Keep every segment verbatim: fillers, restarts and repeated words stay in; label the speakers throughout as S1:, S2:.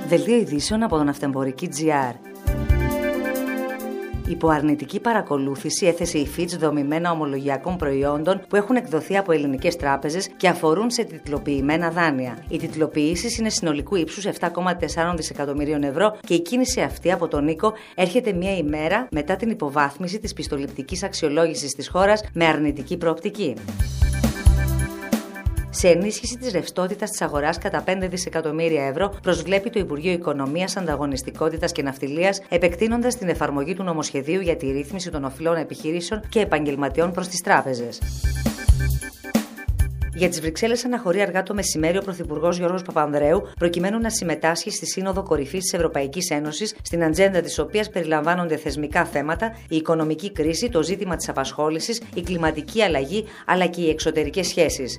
S1: Δελτίο ειδήσεων από τον Ναυτεμπορική τζι αρ. Υπό αρνητική παρακολούθηση έθεσε η Fitch δομημένα ομολογιακών προϊόντων που έχουν εκδοθεί από ελληνικές τράπεζες και αφορούν σε τιτλοποιημένα δάνεια. Οι τιτλοποιήσεις είναι συνολικού ύψους επτά κόμμα τέσσερα δισεκατομμυρίων ευρώ και η κίνηση αυτή από τον Νίκο έρχεται μία ημέρα μετά την υποβάθμιση της πιστοληπτικής αξιολόγησης της χώρας με αρνητική προοπτική. Σε ενίσχυση της ρευστότητας της αγοράς κατά πέντε δισεκατομμύρια ευρώ προσβλέπει το Υπουργείο Οικονομίας, Ανταγωνιστικότητας και Ναυτιλίας, επεκτείνοντας την εφαρμογή του νομοσχεδίου για τη ρύθμιση των οφειλών επιχειρήσεων και επαγγελματιών προς τις τράπεζες. Για τις Βρυξέλλες αναχωρεί αργά το μεσημέρι ο Πρωθυπουργός Γιώργος Παπανδρέου, προκειμένου να συμμετάσχει στη Σύνοδο Κορυφής της Ευρωπαϊκής Ένωσης, στην ατζέντα της οποίας περιλαμβάνονται θεσμικά θέματα, η οικονομική κρίση, το ζήτημα της απασχόλησης, η κλιματική αλλαγή αλλά και οι εξωτερικές σχέσεις.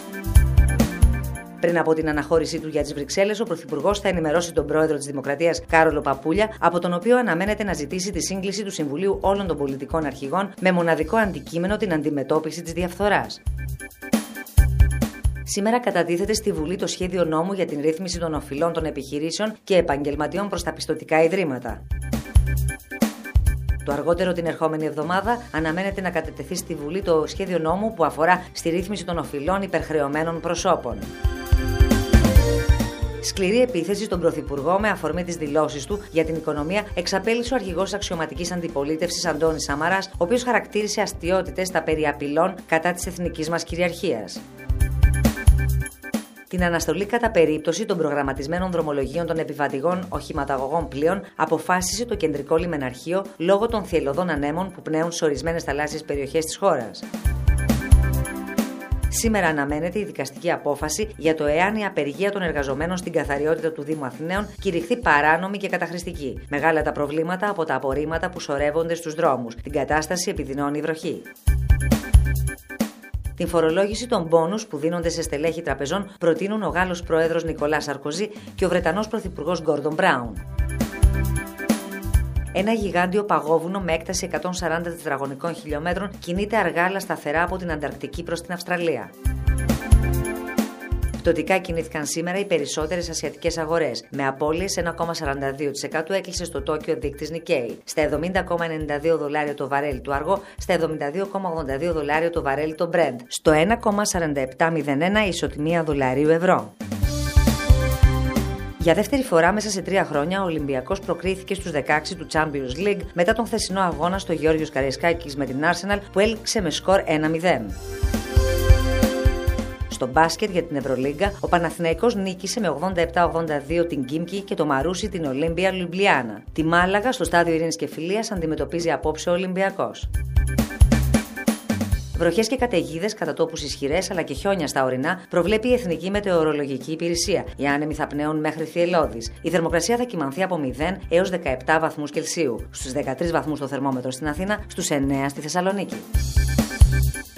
S1: Πριν από την αναχώρησή του για τις Βρυξέλλες, ο Πρωθυπουργός θα ενημερώσει τον πρόεδρο της Δημοκρατίας, Κάρολο Παπούλια, από τον οποίο αναμένεται να ζητήσει τη σύγκληση του Συμβουλίου όλων των πολιτικών αρχηγών με μοναδικό αντικείμενο την αντιμετώπιση της διαφθοράς. Σήμερα κατατίθεται στη Βουλή το σχέδιο νόμου για την ρύθμιση των οφειλών των επιχειρήσεων και επαγγελματιών προς τα πιστωτικά ιδρύματα. Το αργότερο την ερχόμενη εβδομάδα αναμένεται να κατετεθεί στη Βουλή το σχέδιο νόμου που αφορά στη ρύθμιση των οφειλών υπερχρεωμένων προσώπων. Σκληρή επίθεση στον Πρωθυπουργό με αφορμή τις δηλώσεις του για την οικονομία εξαπέλυσε ο αρχηγός αξιωματικής αντιπολίτευσης Αντώνης Σαμαράς, ο οποίος χαρακτήρισε αστιότητες τα περί απειλών κατά της εθνικής μας κυριαρχίας. Την αναστολή κατά περίπτωση των προγραμματισμένων δρομολογίων των επιβατηγών οχηματαγωγών πλοίων αποφάσισε το Κεντρικό Λιμεναρχείο λόγω των θυελλωδών ανέμων που πνέουν σε ορισμένες θαλάσσιες περιοχές της χώρας. Σήμερα αναμένεται η δικαστική απόφαση για το εάν η απεργία των εργαζομένων στην καθαριότητα του Δήμου Αθηναίων κηρυχθεί παράνομη και καταχρηστική. Μεγάλα τα προβλήματα από τα απορρίμματα που σωρεύονται στους δρόμους. Την κατάσταση επιδεινώνει η βροχή. Την φορολόγηση των μπόνους που δίνονται σε στελέχη τραπεζών προτείνουν ο Γάλλος Πρόεδρος Νικολά Σαρκοζή και ο Βρετανός Πρωθυπουργός Γκόρντον Μπράουν. Ένα γιγάντιο παγόβουνο με έκταση εκατόν σαράντα τετραγωνικών χιλιόμετρων κινείται αργά αλλά σταθερά από την Ανταρκτική προς την Αυστραλία. Πτωτικά κινήθηκαν σήμερα οι περισσότερες ασιατικές αγορές. Με απώλειες ένα κόμμα σαράντα δύο τοις εκατό έκλεισε στο Τόκιο δείκτης Nikkei. Στα εβδομήντα κόμμα ενενήντα δύο δολάρια το βαρέλι του αργό, στα εβδομήντα δύο κόμμα ογδόντα δύο δολάρια το βαρέλι το Brent. Στο ένα κόμμα σαράντα επτά μηδέν ένα η ισοτιμία δολαρίου ευρώ. Για δεύτερη φορά μέσα σε τρία χρόνια ο Ολυμπιακός προκρίθηκε στους δεκαέξι του Champions League μετά τον χθεσινό αγώνα στο Γεώργιος Καραϊσκάκης με την Arsenal που έληξε με σκορ ένα μηδέν. Στο μπάσκετ για την Ευρωλίγκα, ο Παναθηναϊκός νίκησε με ογδόντα επτά ογδόντα δύο την Γκίμκι και το Μαρούσι την Ολύμπια Λιουμπλιάνα. Τη Μάλαγα στο στάδιο Ειρήνης και Φιλίας αντιμετωπίζει απόψε ο Ολυμπιακός. Βροχές και καταιγίδες κατά τόπους ισχυρές αλλά και χιόνια στα ορεινά προβλέπει η Εθνική Μετεωρολογική Υπηρεσία. Οι άνεμοι θα πνέουν μέχρι θυελλώδης. Η θερμοκρασία θα κυμανθεί από μηδέν έως δεκαεπτά βαθμούς Κελσίου. Στους δεκατρείς βαθμούς το θερμόμετρο στην Αθήνα, στους εννέα στη Θεσσαλονίκη.